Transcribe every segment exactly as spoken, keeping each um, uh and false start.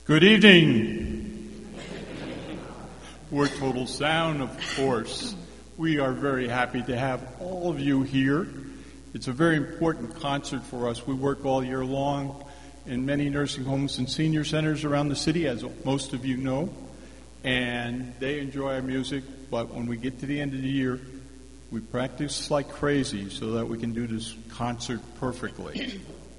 Good evening. We're Total Sound, of course. We are very happy to have all of you here. It's a very important concert for us. We work all year long in many nursing homes and senior centers around the city, as most of you know, and they enjoy our music, but when we get to the end of the year, we practice like crazy so that we can do this concert perfectly.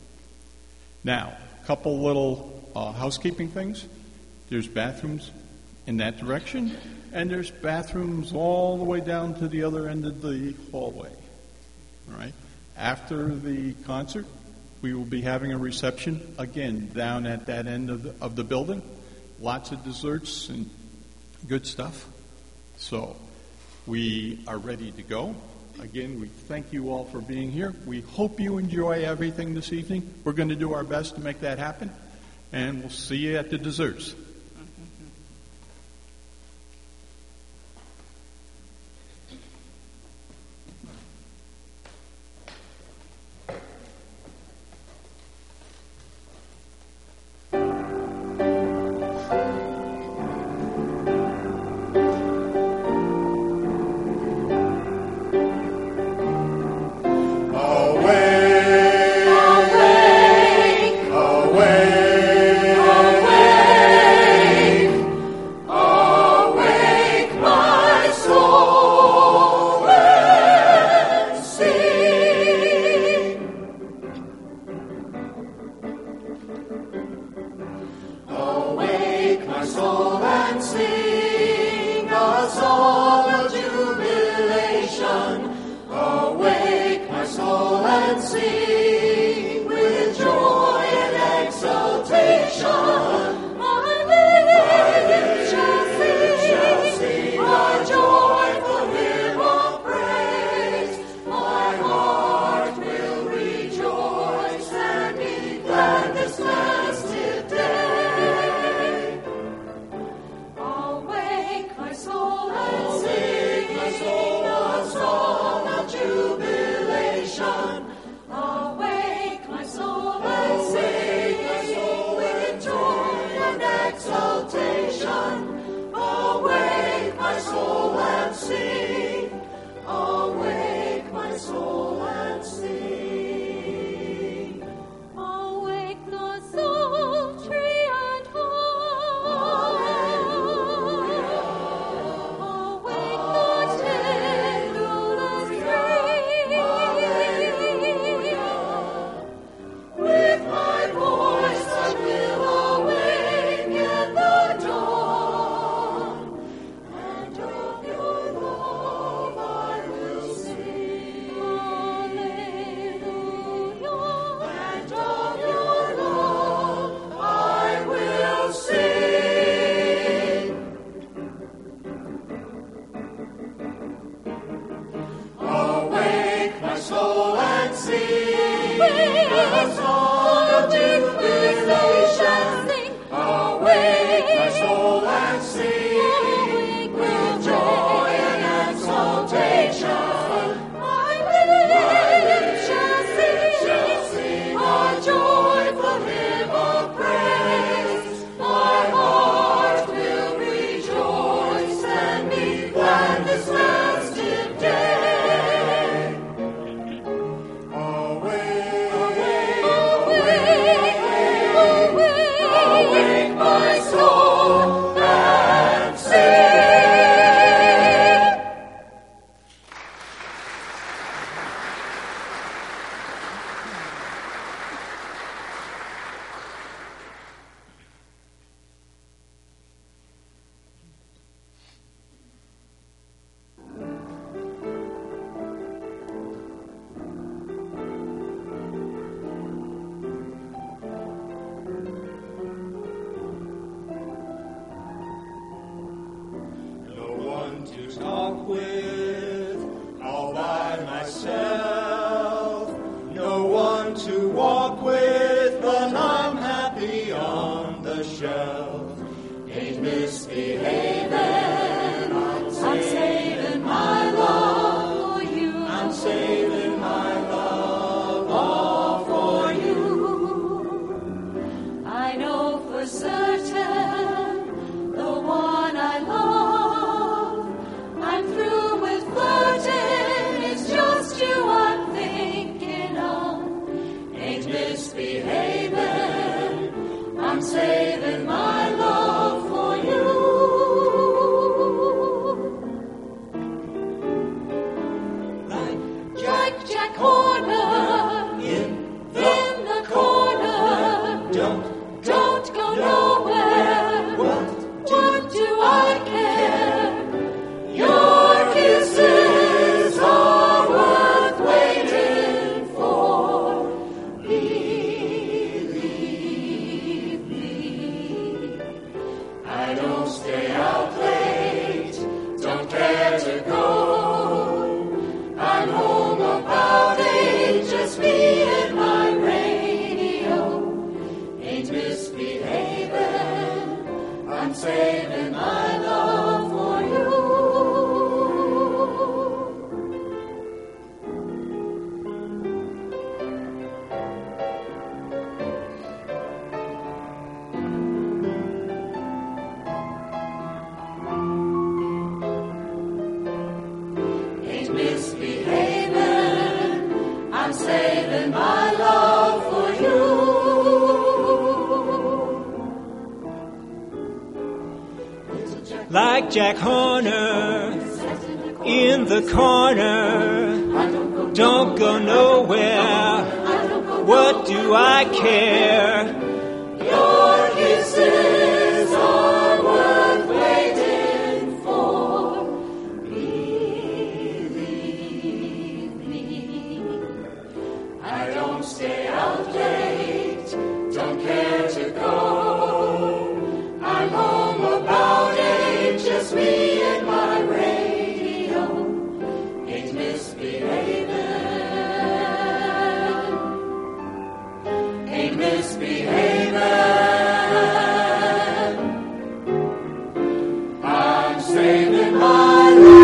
Now, a couple little uh, housekeeping things. There's bathrooms in that direction, and there's bathrooms all the way down to the other end of the hallway. All right. After the concert, we will be having a reception, again, down at that end of the, of the building. Lots of desserts and good stuff. So we are ready to go. Again, we thank you all for being here. We hope you enjoy everything this evening. We're going to do our best to make that happen, and we'll see you at the desserts. I know for for certain, the one I love. I'm through with flirting, it's just you I'm thinking of. Ain't misbehaving, I'm saving my love for you. Like Jack, Jack Horner, in the, in the corner. Don't, don't go nowhere. What, what do I care? Your kisses are worth waiting for. Believe me, I don't stay out late, don't care to go. I'm home about eight, just me and my radio. Ain't misbehaving, I'm saving my love for you. Ain't misbehaving, I'm saving my love for you. Like Jack Horner in the corner, don't go nowhere. What do I care? Your kisses are worth waiting for. Believe me, I don't stay out late, don't care to go. I'm home about eight, just me and my radio. Ain't misbehaving, ain't misbehaving. I'm saving my life.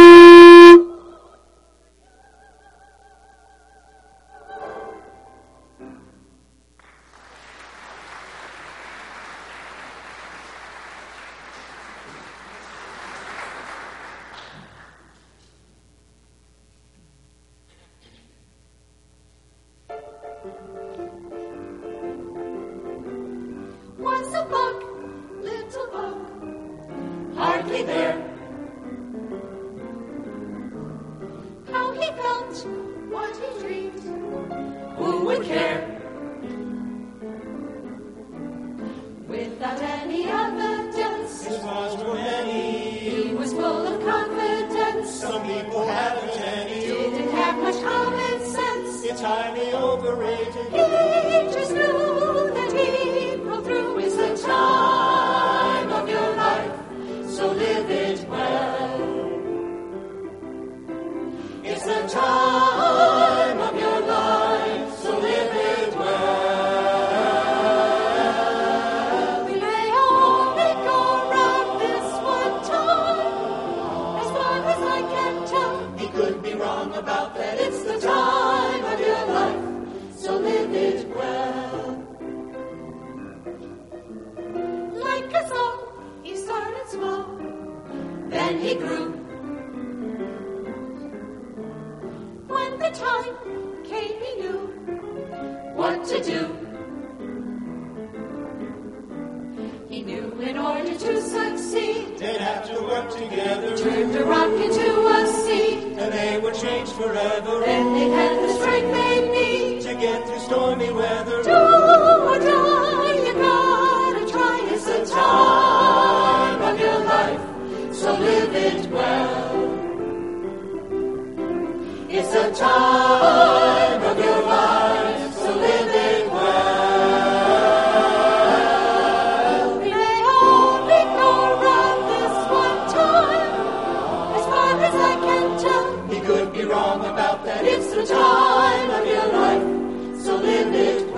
Was a buck, little buck, hardly there. How he felt, what he dreamed, who would care? Without any evidence, His was were many. he was full of confidence. Some people haven't any. Didn't have much common sense. It's highly overrated. He just knew that he'd pull through. Is the time of your life, so live it well. It's the time of your life, so live it well. We may only go round this one time, as far as I can tell. He could be wrong about that. It's the time of your life, so live it well. Like us all, he started small, then he grew. When the time came, he knew what to do. He knew in order to succeed, They'd have to work together, turned a rock into a seed. and they would change forever. Then they had the strength they need To get through stormy weather. do or die. You gotta try. It's the time of your life, so live it well. It's the time of your life, so live it well. We may only go round this one time, as far as I can tell. He could be wrong about that. It's the time of your life, so live it well.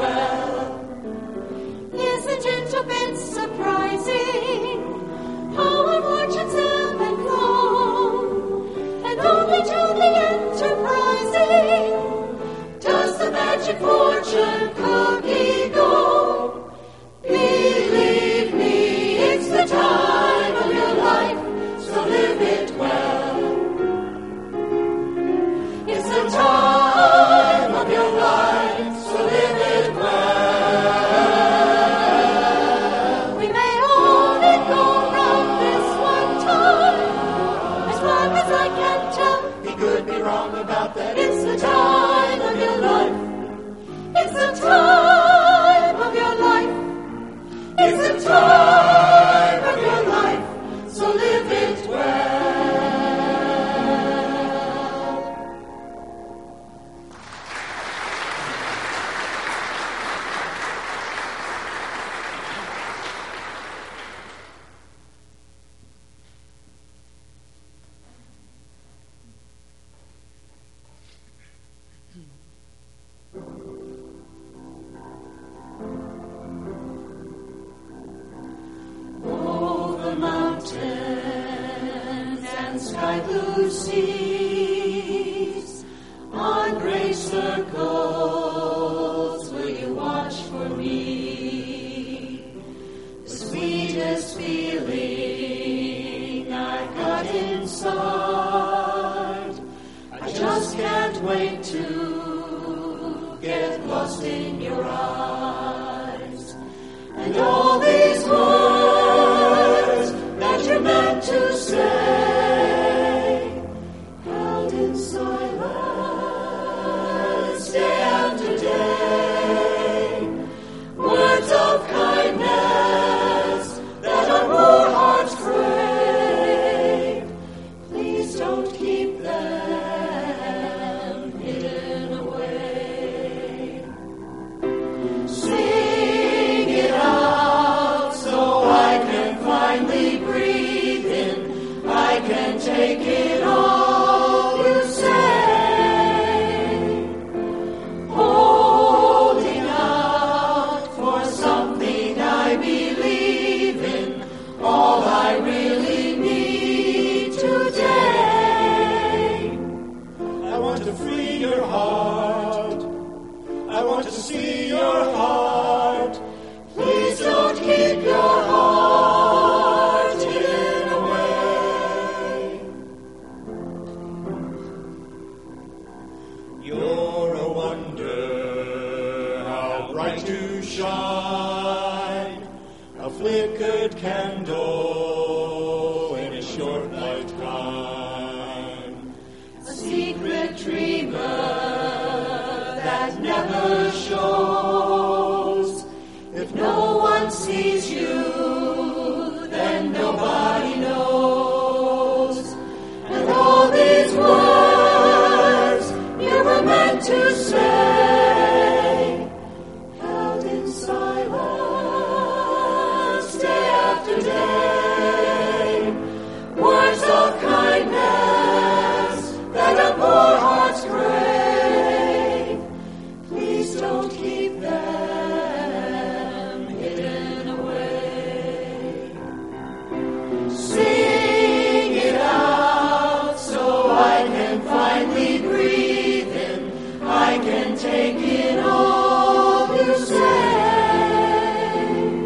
It's the time of your life, so live it well. Over mountains and sky blue seas, on gray circles will you watch for me? The sweetest feeling I've got inside, I just can't wait to get lost in your eyes. And all these words that you're meant to say, held in silence day after day, words of kindness that our poor hearts crave. Please don't keep them hidden away. Sing it out so I can finally breathe in. I can take it all you say. Holding out for something I believe in. All I really need today. I want to free your heart. I want to see your heart. Please don't keep your heart hidden away. You're a wonder, how bright you shine. A flickered candle in a short lifetime. A secret dreamer that never shows. If no one sees you, then nobody knows. And all these words you were meant to say, held in silence day after day, words of kindness that our poor hearts crave. Please don't keep them hidden away. Sing it out so I can finally breathe in. I can take it all you say.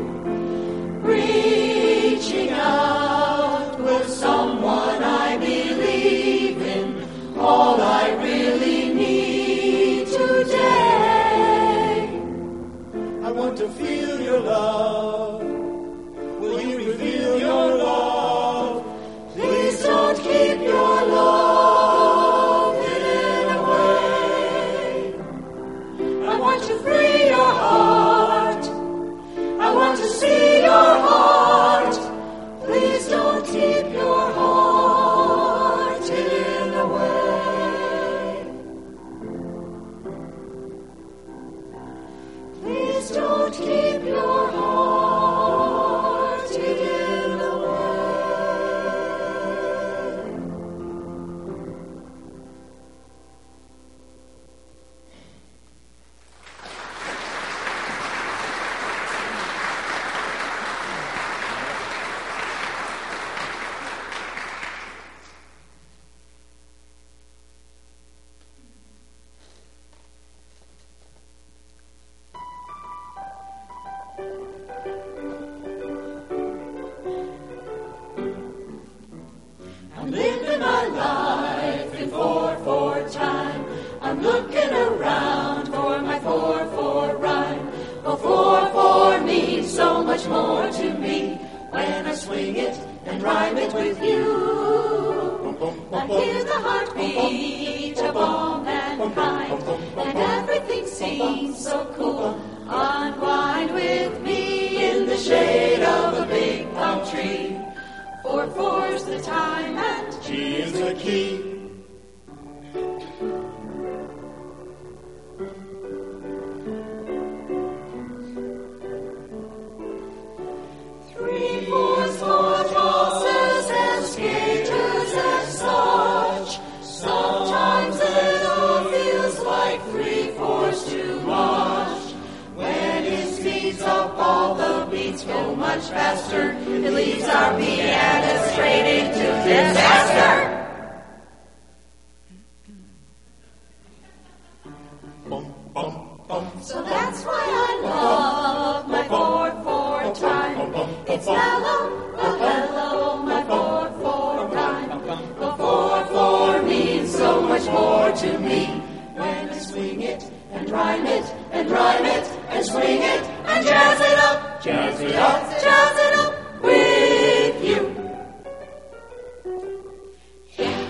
Reaching out with someone I believe in. All I really need today. I want to feel your love. Will you reveal your love? Please don't keep your love hidden away. I want to free your heart. I want to see your heart. Please don't keep your heart hidden away. Please don't keep your heart hidden away. I'm living my life in four four time. I'm looking around for my four four rhyme. Well, four four means so much more to me when I swing it and rhyme it with you. I hear the heartbeat of all mankind, and everything seems so cool. Unwind with me in the shade for four's the time, and G is the key. three fours for tosses and skaters and such. Sometimes it all feels like three fours too much. When it speeds up, all the beats go much faster. It leads our piano straight into disaster. So that's why I love my four four time. It's mellow, oh hello, my four four time. The four four means so much more to me. When I swing it and rhyme it and rhyme it and swing it and jazz it up, jazz it up, jazz it up with you. Yeah.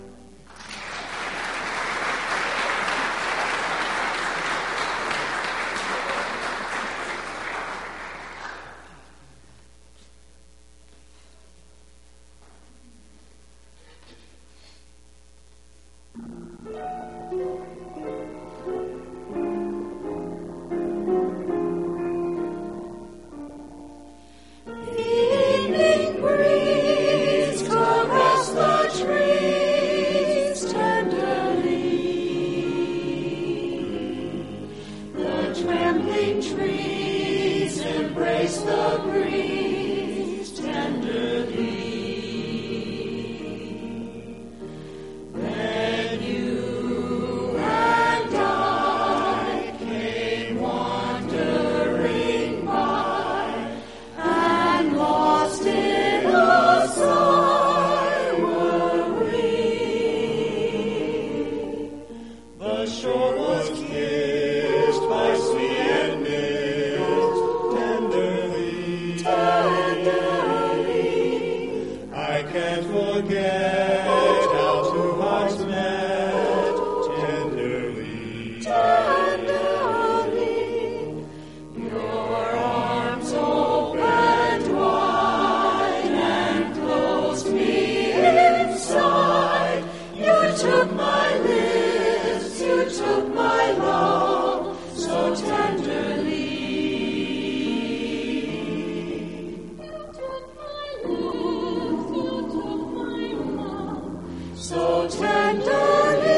Evening breeze caress the trees tenderly. The trembling trees embrace the breeze tenderly. Then you and I came wandering by, and lost in a sigh were we. The shore was kissed by sea and mist tenderly. Tenderly, I can't forget how two hearts met tenderly. tenderly, your arms opened wide and closed me inside. You took my lips, you took my love so tenderly. So tenderly.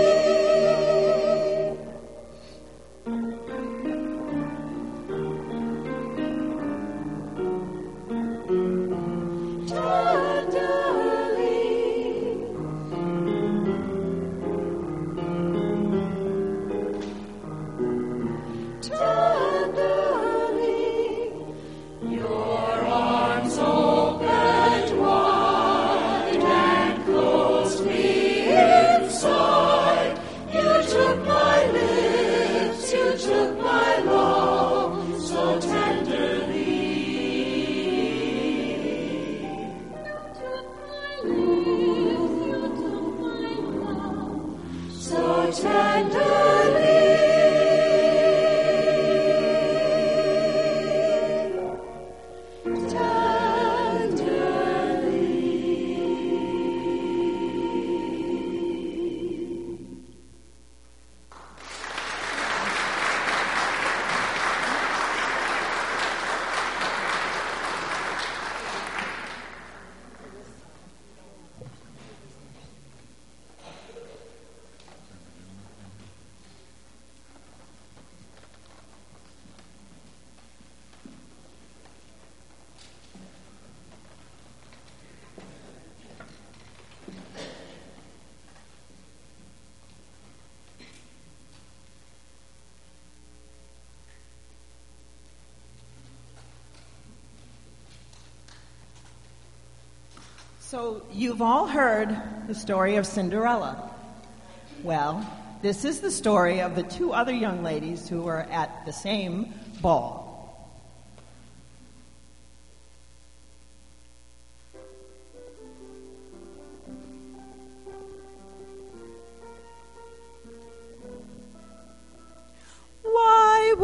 Tenderly. Tenderly, your arms opened wide and closed me inside. You took my lips, you took my love so tenderly. So tenderly. So you've all heard the story of Cinderella. Well, this is the story of the two other young ladies who were at the same ball. Why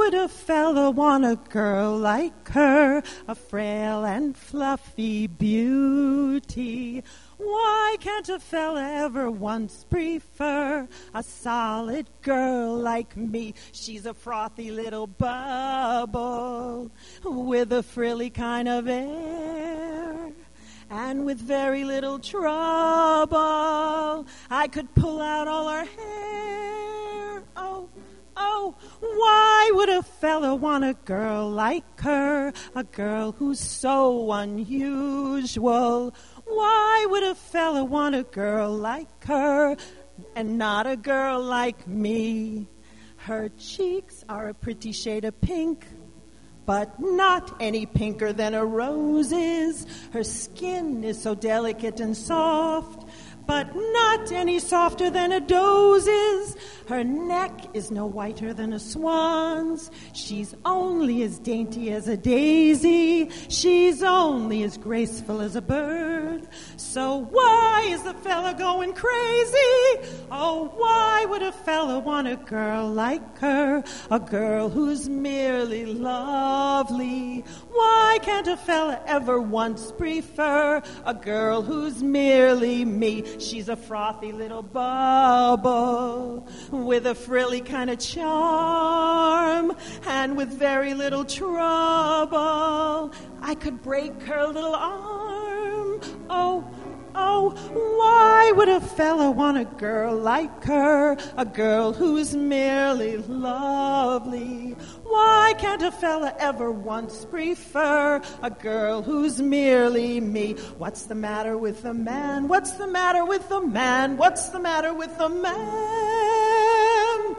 would a fella want a girl like her, a frail and fluffy beauty? Why can't a fella ever once prefer a solid girl like me? She's a frothy little bubble with a frilly kind of air. And with very little trouble, I could pull out all her hair. Oh, oh, why would a fella want a girl like her? A girl who's so unusual. Why would a fella want a girl like her and not a girl like me? Her cheeks are a pretty shade of pink, but not any pinker than a rose is. Her skin is so delicate and soft, but not any softer than a doe's is. Her neck is no whiter than a swan's. She's only as dainty as a daisy. She's only as graceful as a bird. So why is the fella going crazy? Oh, why would a fella want a girl like her? A girl who's merely lovely. Why can't a fella ever once prefer a girl who's merely me? She's a frothy little bubble with a frilly kind of charm, and with very little trouble I could break her little arm. Oh, oh, why would a fella want a girl like her, a girl who's merely lovely? Why can't a fella ever once prefer a girl who's merely me? What's the matter with the man? What's the matter with the man? What's the matter with the man?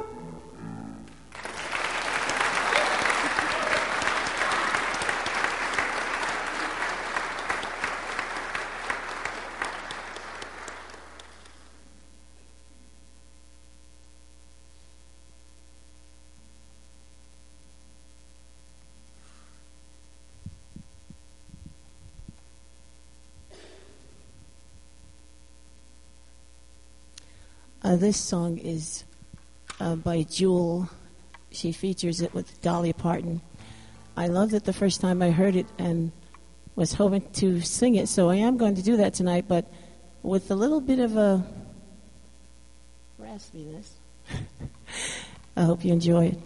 Uh, this song is uh, by Jewel. She features it with Dolly Parton. I loved it the first time I heard it and was hoping to sing it, so I am going to do that tonight, but with a little bit of a raspiness. I hope you enjoy it.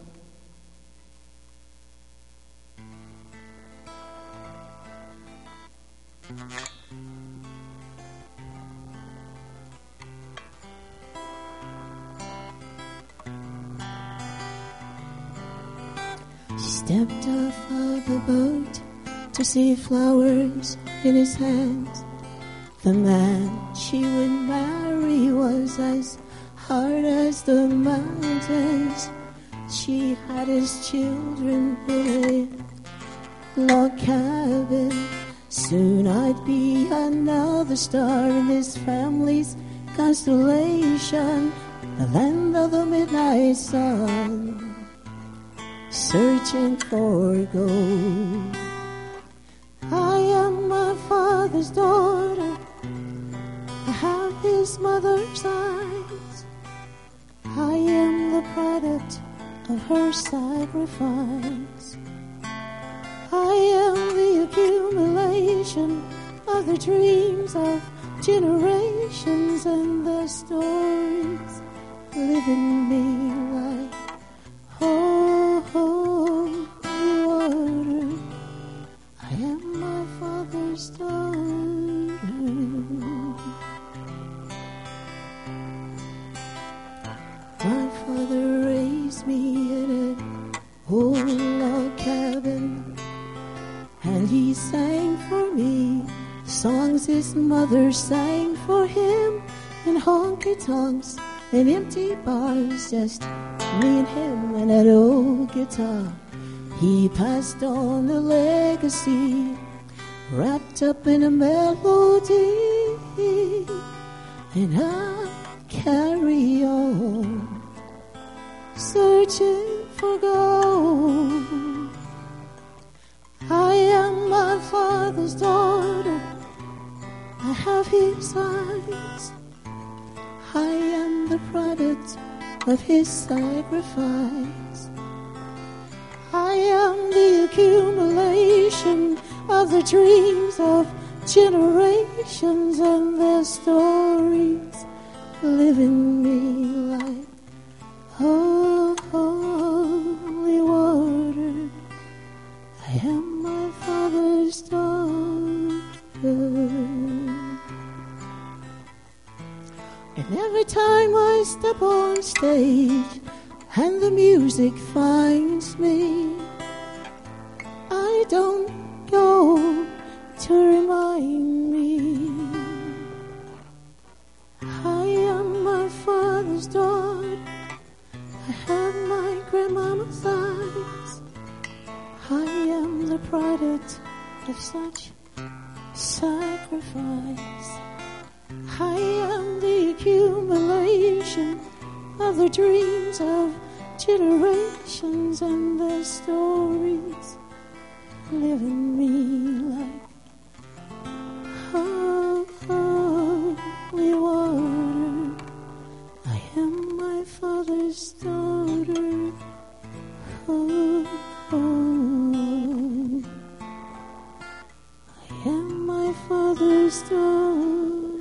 She stepped off of the boat to see flowers in his hands. The man she would marry was as hard as the mountains. She had his children in a log cabin. Soon I'd be another star in this family's constellation, the land of the midnight sun, searching for gold. I am my father's daughter, I have his mother's eyes. I am the product of her sacrifice. I am the accumulation of the dreams of generations, and the stories live in me like oh, oh, water. I am my father's daughter. My father raised me in an old log cabin, and he sang for me songs his mother sang for him, in honky-tonks and empty bars, just me and him and that old guitar. He passed on a legacy wrapped up in a melody, and I carry on searching for gold. I am my father's daughter, I have his eyes. I am the product of his sacrifice. I am the accumulation of the dreams of generations, and their stories live in me like oh, holy water. I am my Father's daughter. And every time I step on stage and the music finds me, I don't go to remind me I am my Father's daughter. I have my grandmama's eyes. I am the product of such sacrifice. I am the accumulation of the dreams of generations, and their stories live in me like oh, holy water. I am my Father's daughter. Oh, oh. I am my Father's daughter.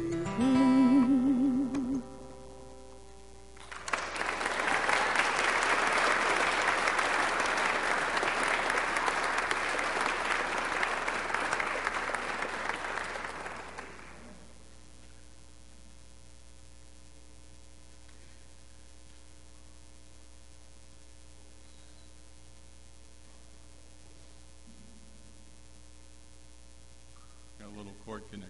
Got a little chord connection.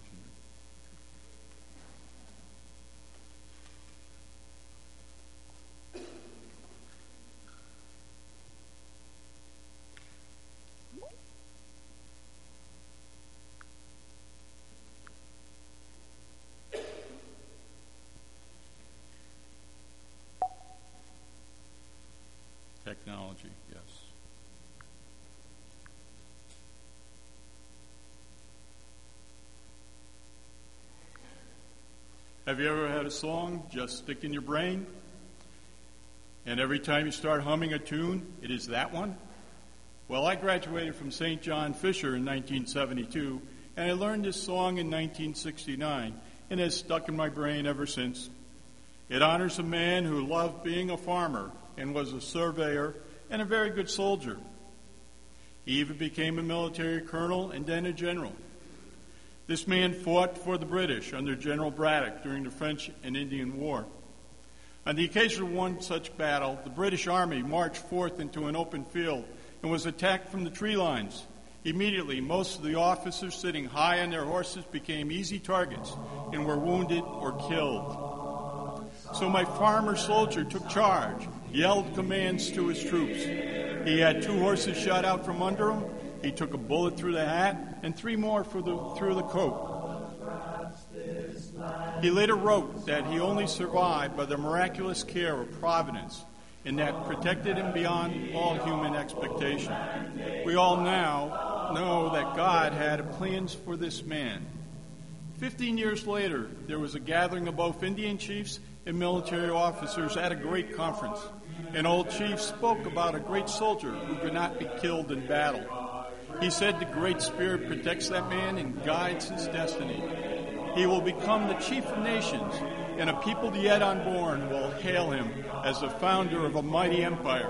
Technology, yes. Have you ever had a song just stick in your brain? And every time you start humming a tune, it is that one? Well, I graduated from Saint John Fisher in nineteen seventy-two, and I learned this song in nineteen sixty-nine, and it has stuck in my brain ever since. It honors a man who loved being a farmer and was a surveyor and a very good soldier. He even became a military colonel and then a general. This man fought for the British under General Braddock during the French and Indian War. On the occasion of one such battle, the British Army marched forth into an open field and was attacked from the tree lines. Immediately, most of the officers sitting high on their horses became easy targets and were wounded or killed. So my farmer soldier took charge, yelled commands to his troops. He had two horses shot out from under him. He took a bullet through the hat and three more for the, through the coat. He later wrote that he only survived by the miraculous care of Providence, and that protected him beyond all human expectation. We all now know that God had plans for this man. Fifteen years later, there was a gathering of both Indian chiefs and military officers at a great conference. An old chief spoke about a great soldier who could not be killed in battle. He said the Great Spirit protects that man and guides his destiny. He will become the chief of nations, and a people yet unborn will hail him as the founder of a mighty empire.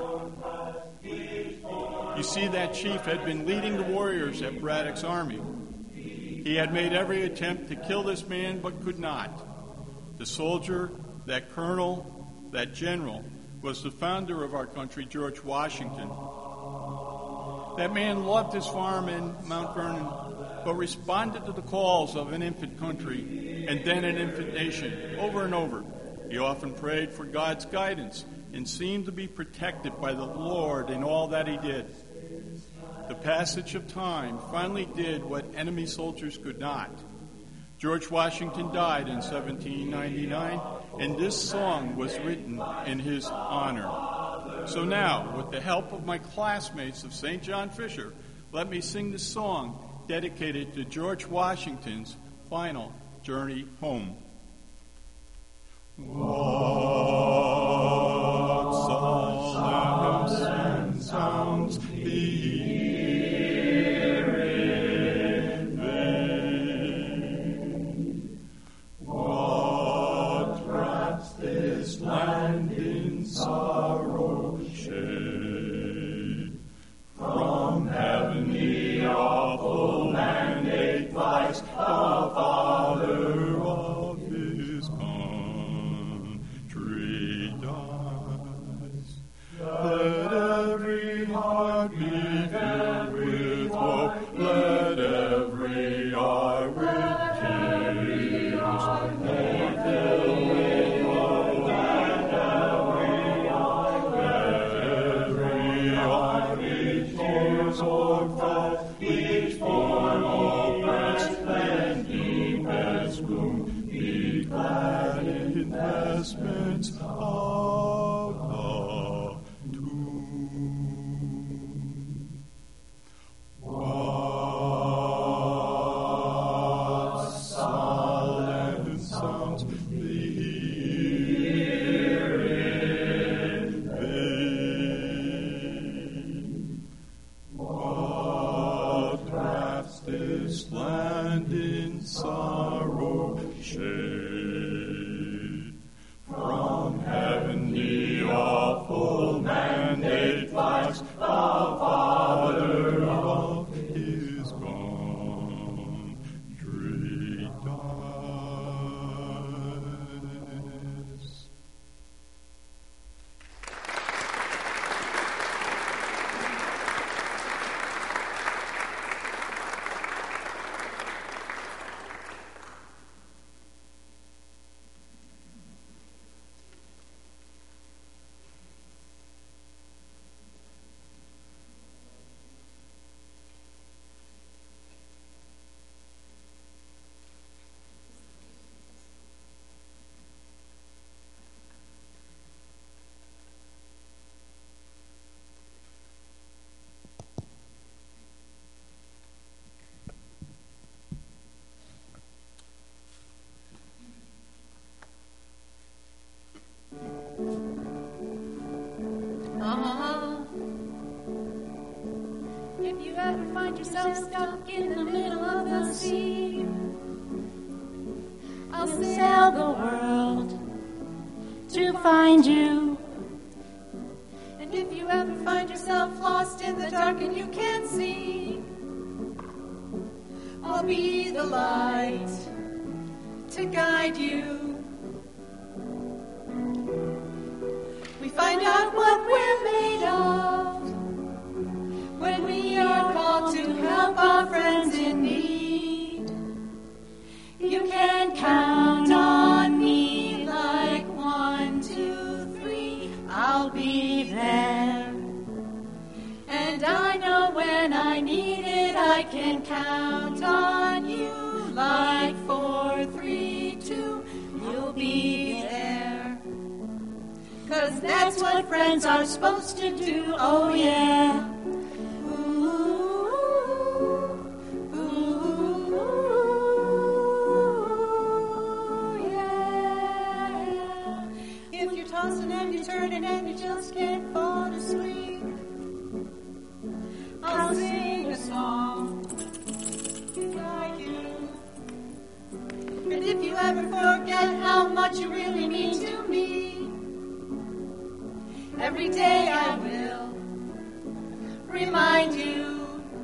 You see, that chief had been leading the warriors at Braddock's army. He had made every attempt to kill this man, but could not. The soldier, that colonel, that general, was the founder of our country, George Washington. That man loved his farm in Mount Vernon, but responded to the calls of an infant country and then an infant nation over and over. He often prayed for God's guidance and seemed to be protected by the Lord in all that he did. The passage of time finally did what enemy soldiers could not. George Washington died in seventeen ninety-nine, and this song was written in his honor. So now, with the help of my classmates of Saint John Fisher, let me sing this song dedicated to George Washington's final journey home. What solemn sounds the Christ, the Father of his country dies. Let every heart be filled with hope. Let every eye with tears be filled with hope. Let every eye with tears of thought, each form oppressed and deepest gloom, be glad investments of the tomb. What solemn sounds the hearing vain? What wraps this land in sorrow shade? From heaven the awful mandate flies, the Father of his country dies. Uh-huh. If you ever find yourself stuck in the middle of the sea, I'll sail the world to find you. And if you ever find yourself lost in the dark and you can't see, I'll be the light to guide you. We find out what we're made of when we are called to help our friends in need. You can count on me like one, two, three, I'll be there. And I know when I need it, I can count on you like four, three, two, you'll be there. 'Cause that's what friends are supposed to do, oh yeah. Ooh, ooh, yeah. If you're tossing and you're turning and you just can't fall asleep, I'll sing a song like you. And if you ever forget how much you really mean to me, every day I will remind you.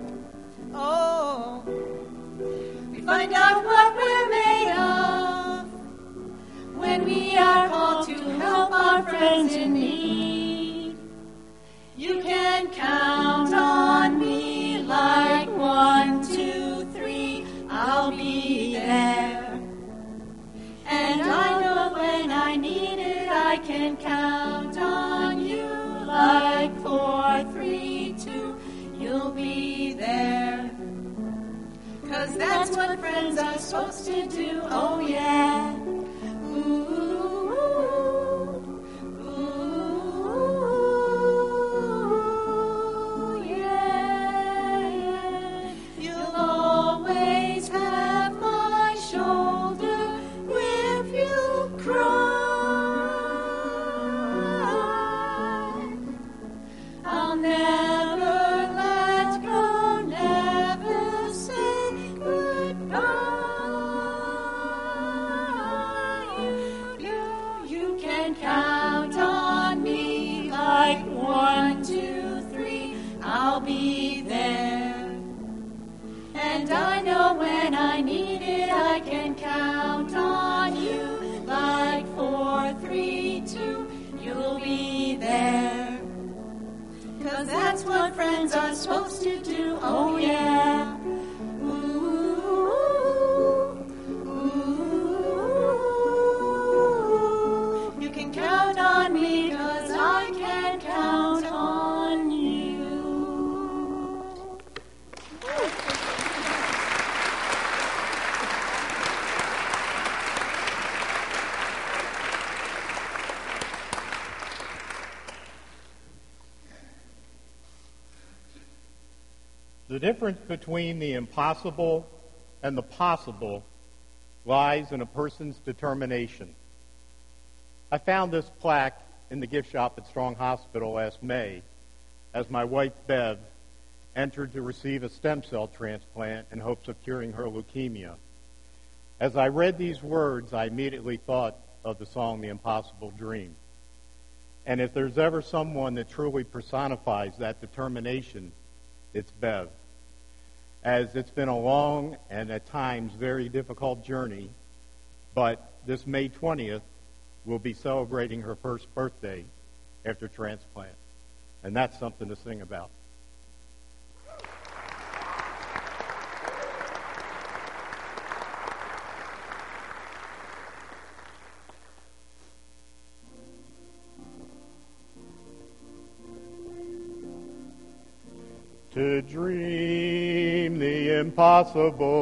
Oh, we find out what we're made of when we are called to help our friends in need. You can count on me like one, two, three, I'll be there. And I know when I need it, I can count on you like four, three, two, you'll be there. 'Cause that's what friends are supposed to do, oh yeah. Ooh, ooh, yeah. You'll always have my shoulder if you cry. I'll never let go, never say goodbye. That's what friends are supposed to do. Oh yeah. Ooh, ooh. You can count on me 'cause I can count on you. The difference between the impossible and the possible lies in a person's determination. I found this plaque in the gift shop at Strong Hospital last May as my wife Bev entered to receive a stem cell transplant in hopes of curing her leukemia. As I read these words, I immediately thought of the song The Impossible Dream. And if there's ever someone that truly personifies that determination, it's Bev. As it's been a long and at times very difficult journey, but this May twentieth we'll be celebrating her first birthday after transplant. And that's something to sing about. To dream the impossible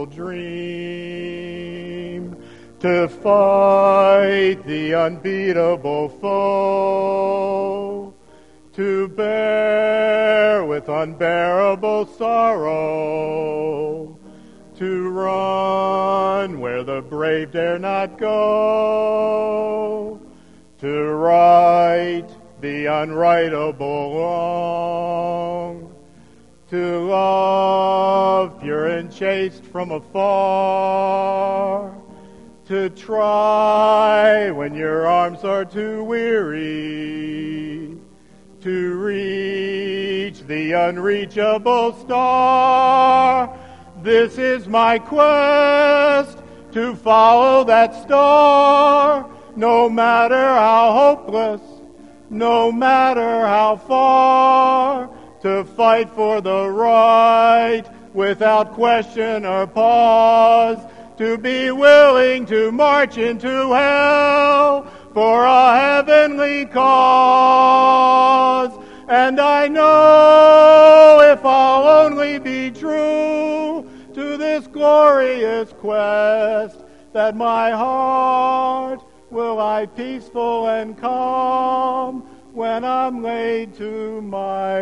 dream, to fight the unbeatable foe, to bear with unbearable sorrow, to run where the brave dare not go, to right the unrightable wrong, to love pure and chaste from afar, to try when your arms are too weary, to reach the unreachable star. This is my quest, to follow that star, no matter how hopeless, no matter how far, to fight for the right without question or pause, to be willing to march into hell for a heavenly cause. And I know if I'll only be true to this glorious quest, that my heart will lie peaceful and calm when I'm laid to my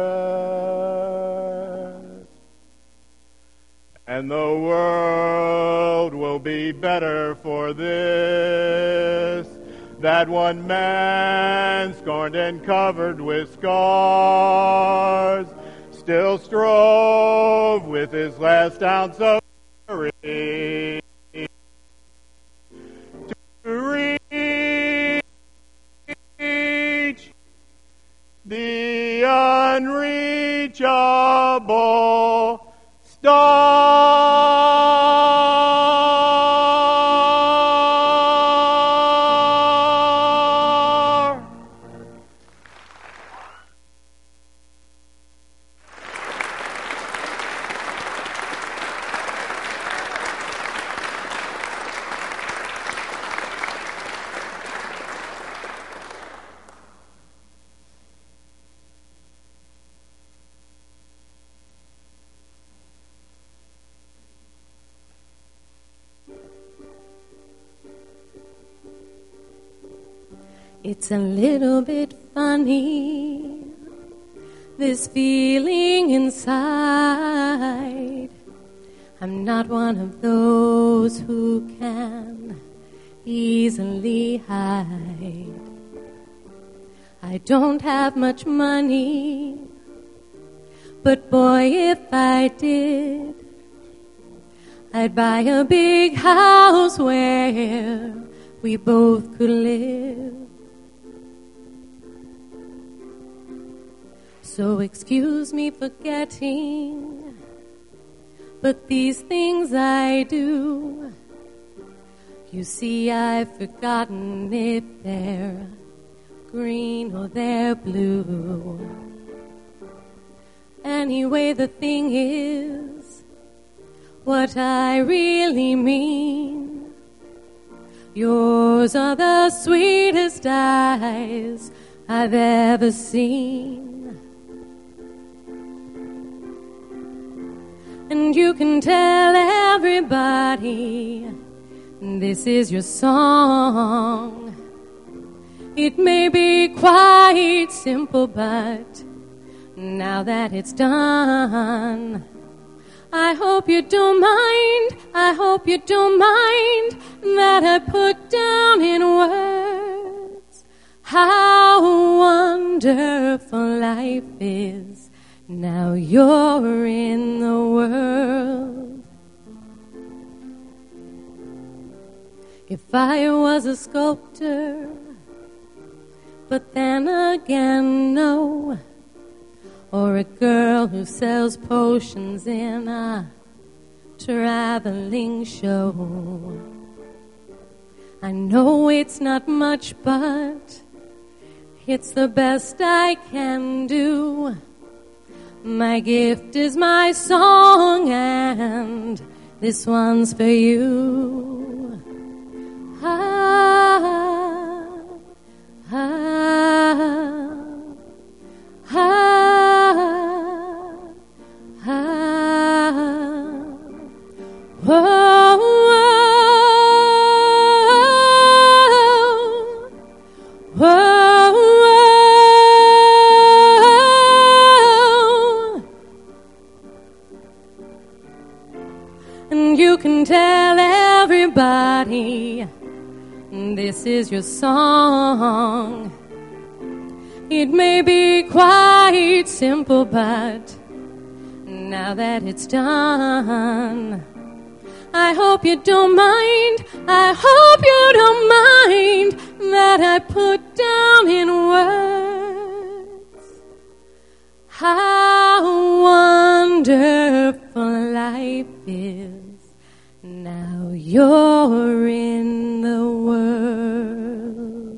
rest. And the world will be better for this, that one man, scorned and covered with scars, still strove with his last ounce of courage to reach the unreachable star. It's a little bit funny, this feeling inside. I'm not one of those who can easily hide. I don't have much money, but boy, if I did, I'd buy a big house where we both could live. So excuse me for getting, but these things I do. You see, I've forgotten if they're green or they're blue. Anyway, the thing is, what I really mean, yours are the sweetest eyes I've ever seen. And you can tell everybody this is your song. It may be quite simple, but now that it's done, I hope you don't mind, I hope you don't mind that I put down in words how wonderful life is now you're in the world. If I was a sculptor, but then again, no, or a girl who sells potions in a traveling show. I know it's not much, but it's the best I can do. My gift is my song, and this one's for you. Ah, ah, ah, ah, whoa, whoa, whoa, and you can tell everybody this is your song. It may be quite simple, but now that it's done, I hope you don't mind, I hope you don't mind that I put down in words how wonderful life is now you're in the world.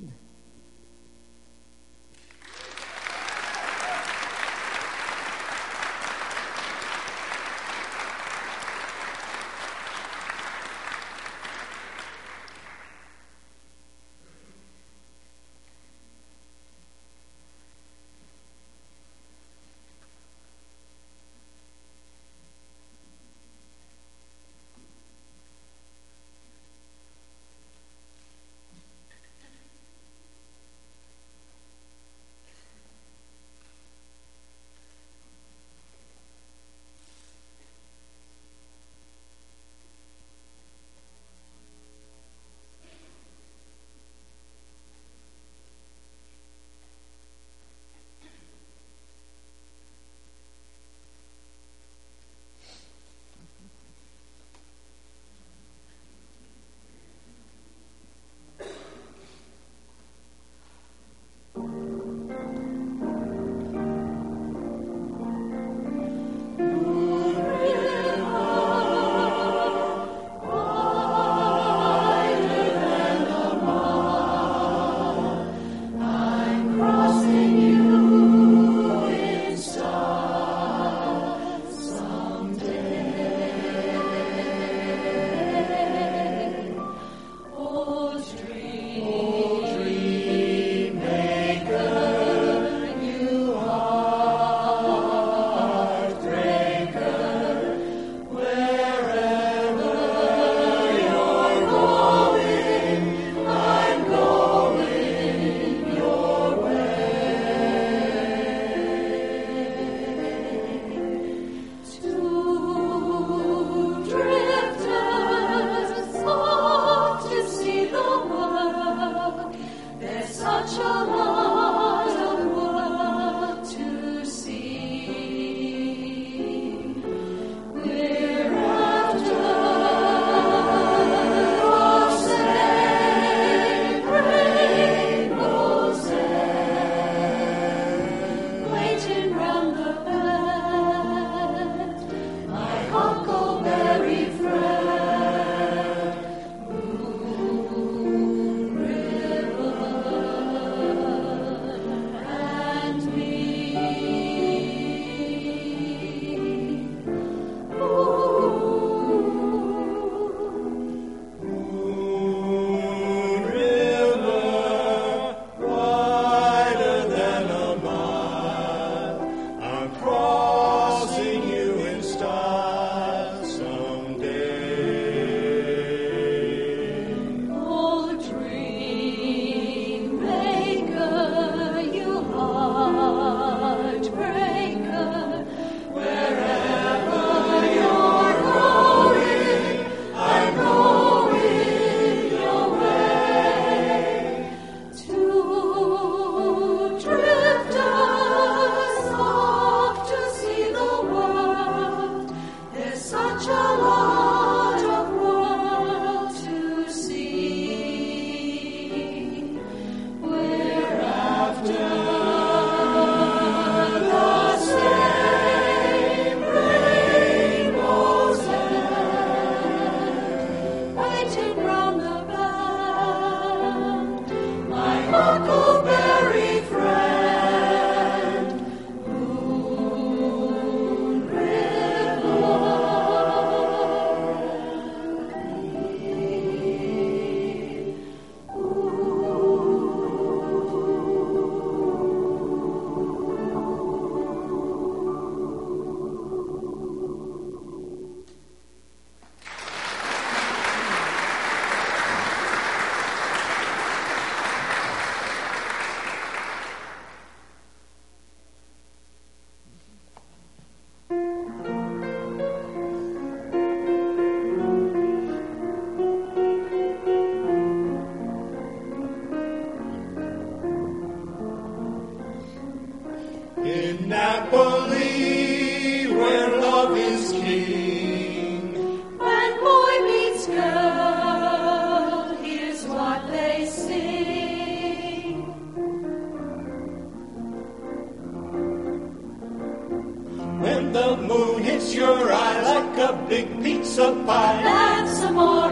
pizza pie. That's amore.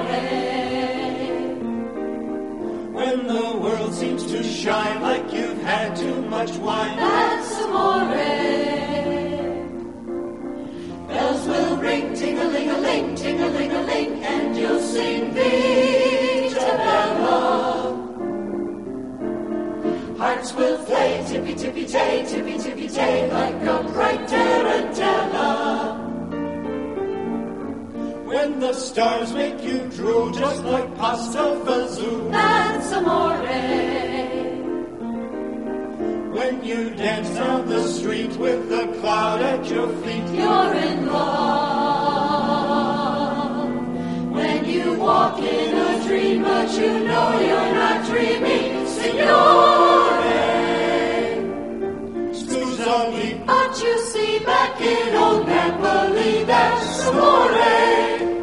When the world seems to shine like you've had too much wine. That's amore. Bells will ring, ting-a-ling-a-ling, ting-a-ling-a-ling, and you'll sing Vita Bella. Hearts will play tippy-tippy-tay, tippy-tippy-tay, like a bright tarantella. When the stars make you drool just like pasta fazool. That's amore. When you dance down the street with the cloud at your feet. You're in love. When you walk in a dream, but you know you're not dreaming, signore. Scusami, But you see back in old Napoli, that's amore.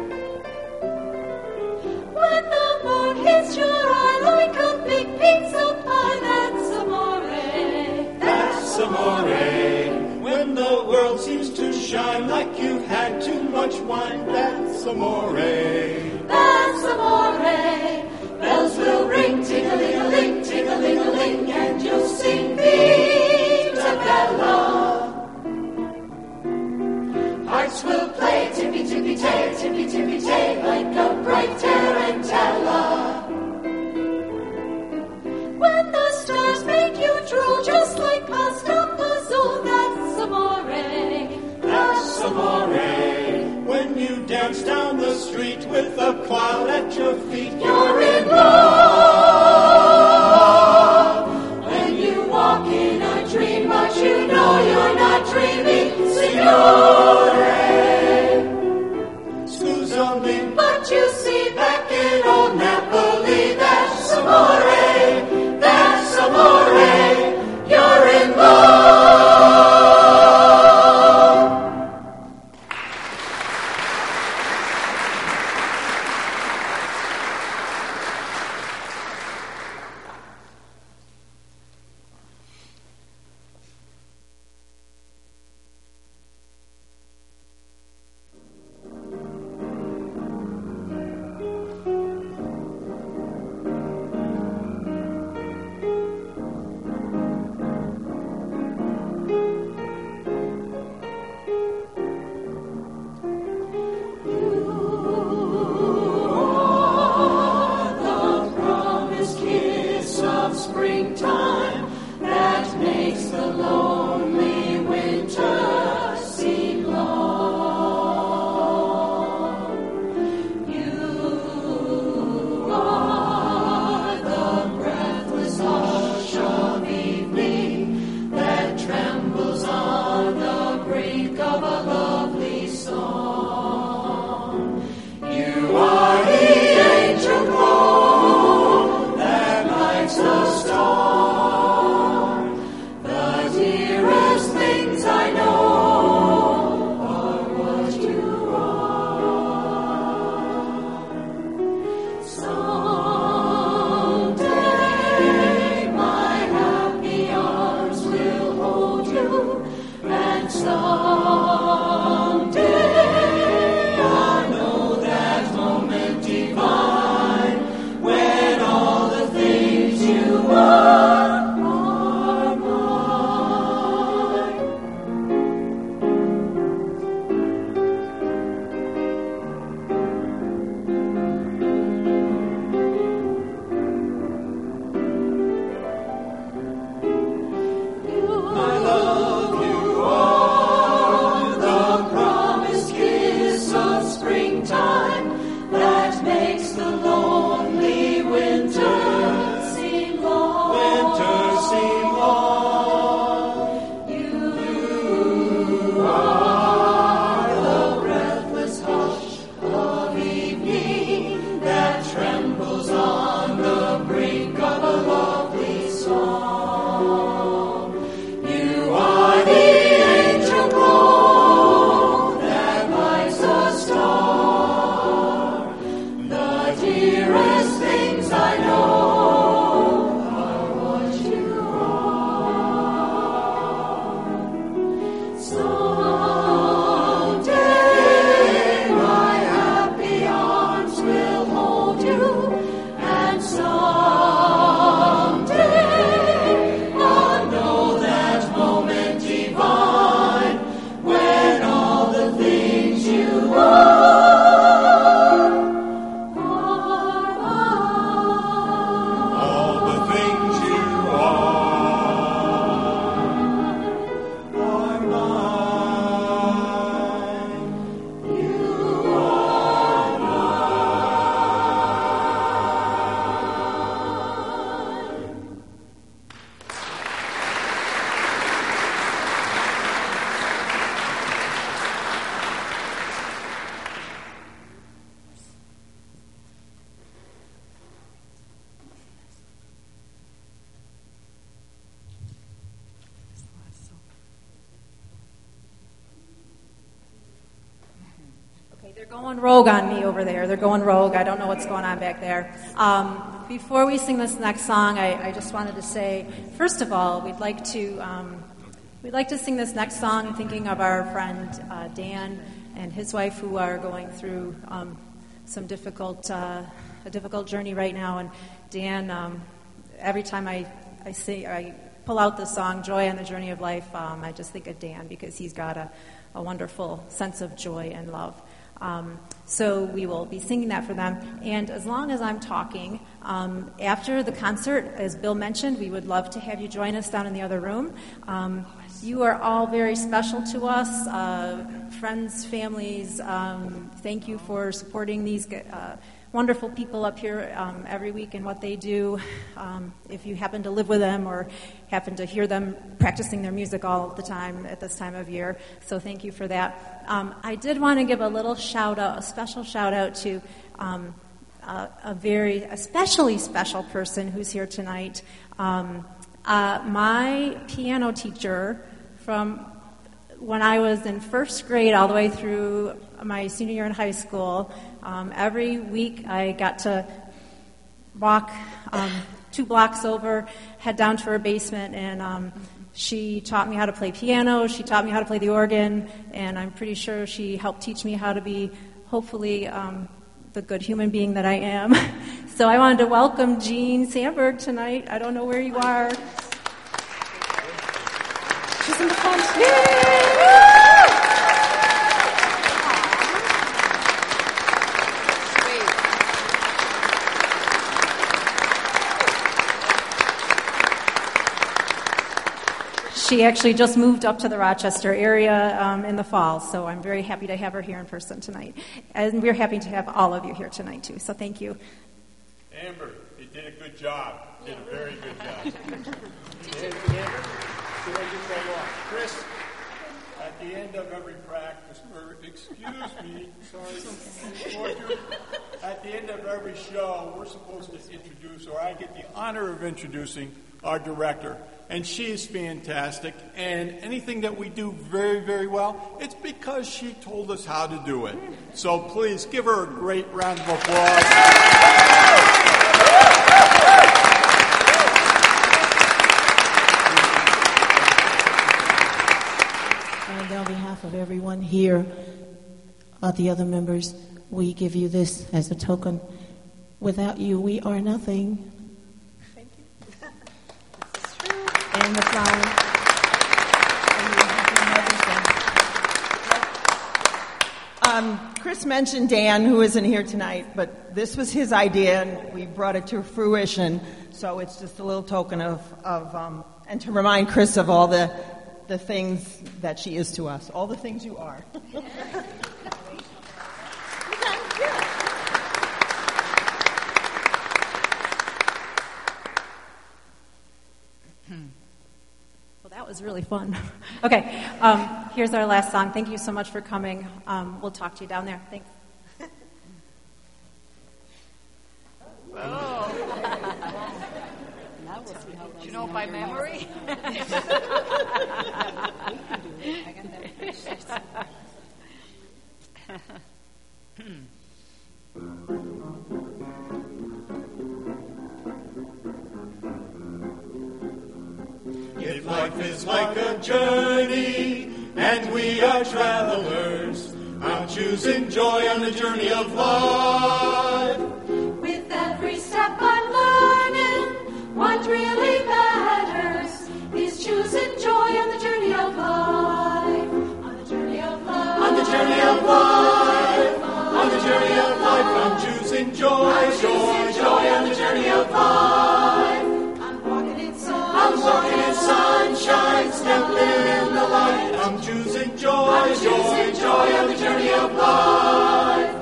When the moon hits your eye like a big pizza pie, that's amore. that's amore. When the world seems to shine like you've had too much wine. That's amore. That's amore. Bells will ring, ting-a-ling-a-ling, ting-a-ling-a-ling, and you'll sing Vita Bella. Hearts will play tippy-tippy-tay, tippy-tippy-tay, like a bright tarantella. When the stars make you drool just like pasta fazool, that's amore. That's amore. When you dance down the street with a cloud at your feet. You're in love. When you walk in a dream, but you know you're not dreaming, signore. Scusami, But you see back in old Napoli, that's amore. That's amore. You're in love. rogue on me over there. They're going rogue. I don't know what's going on back there. Um, before we sing this next song, I, I just wanted to say, first of all, we'd like to um, we'd like to sing this next song, thinking of our friend uh, Dan and his wife, who are going through um, some difficult uh, a difficult journey right now. And Dan, um, every time I I say I pull out the song "Joy on the Journey of Life," um, I just think of Dan because he's got a, a wonderful sense of joy and love. Um, so we will be singing that for them. And as long as I'm talking, um, after the concert, as Bill mentioned, we would love to have you join us down in the other room. Um, you are all very special to us, uh, friends, families. Um, thank you for supporting these uh, wonderful people up here um, every week and what they do. Um, if you happen to live with them or happen to hear them practicing their music all the time at this time of year, so thank you for that. Um, I did want to give a little shout out, a special shout out to um, a, a very, especially special person who's here tonight. Um, uh, my piano teacher from when I was in first grade all the way through my senior year in high school. Um, every week I got to walk um, two blocks over, head down to her basement, and um, she taught me how to play piano, she taught me how to play the organ, and I'm pretty sure she helped teach me how to be, hopefully, um, the good human being that I am. So I wanted to welcome Jean Sandberg tonight. I don't know where you are. She's in the front. Yay! She actually just moved up to the Rochester area um, in the fall, so I'm very happy to have her here in person tonight. And we're happy to have all of you here tonight, too, so thank you. Amber, you did a good job. You did a very good job. Chris, at the end of every practice, or excuse me, sorry, at the end of every show, we're supposed to introduce, or I get the honor of introducing our director. And she is fantastic, and anything that we do very, very well, it's because she told us how to do it. So please give her a great round of applause. And on behalf of everyone here, uh, the other members, we give you this as a token. Without you, we are nothing. And the flowers. Um, Chris mentioned Dan, who isn't here tonight, but this was his idea, and we brought it to fruition. So it's just a little token of, of um, and to remind Chris of all the the things that she is to us, all the things you are. That was really fun. Okay, um, here's our last song. Thank you so much for coming. Um, we'll talk to you down there. Thanks. Oh. Now we'll see how do you know by memory? If life is like a journey, and we are travelers, I'm choosing joy on the journey of life. With every step I'm learning, what really matters is choosing joy on the journey of life. On the journey of life. On the journey of life. On the journey of life, I'm choosing joy, joy, joy on the journey of life. I'm walking in sunshine. I'm walking in sunshine, stepping in the light. I'm choosing joy, I'm choosing joy, joy on the journey of life.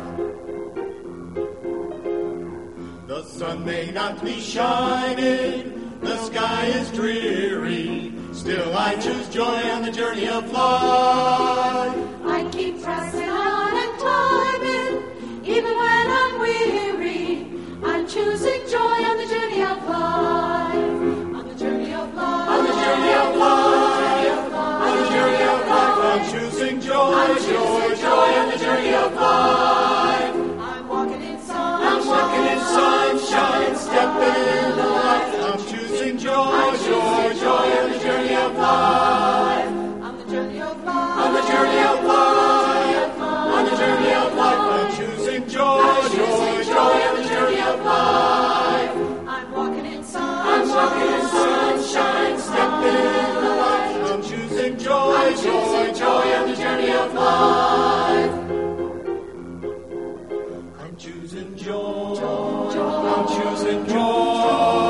The sun may not be shining, the sky is dreary. Still I choose joy on the journey of life. I keep pressing on and climbing, even when I'm weary. I'm choosing joy on the journey of life. On the journey of life. On the journey of life. On the journey of life. I'm choosing joy, joy, joy on the journey of life. joy. I'm choosing joy.